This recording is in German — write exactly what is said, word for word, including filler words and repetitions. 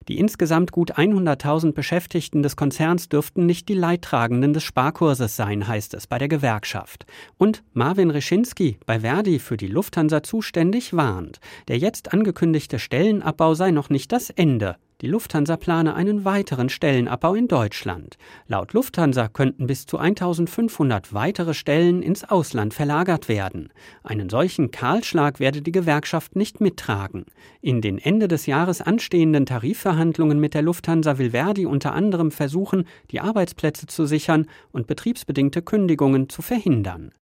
Die insgesamt gut hunderttausend Beschäftigten des Konzerns dürften nicht die Leidtragenden des Sparkurses sein, heißt es bei der Gewerkschaft. Und Marvin Reschinski, bei Verdi für die Lufthansa zuständig, warnt. Der jetzt angekündigte Stellenabbau sei noch nicht das Ende. Die Lufthansa plane einen weiteren Stellenabbau in Deutschland. Laut Lufthansa könnten bis zu eintausendfünfhundert weitere Stellen ins Ausland verlagert werden. Einen solchen Kahlschlag werde die Gewerkschaft nicht mittragen. In den Ende des Jahres anstehenden Tarifverhandlungen mit der Lufthansa will Verdi unter anderem versuchen, die Arbeitsplätze zu sichern und betriebsbedingte Kündigungen zu verhindern.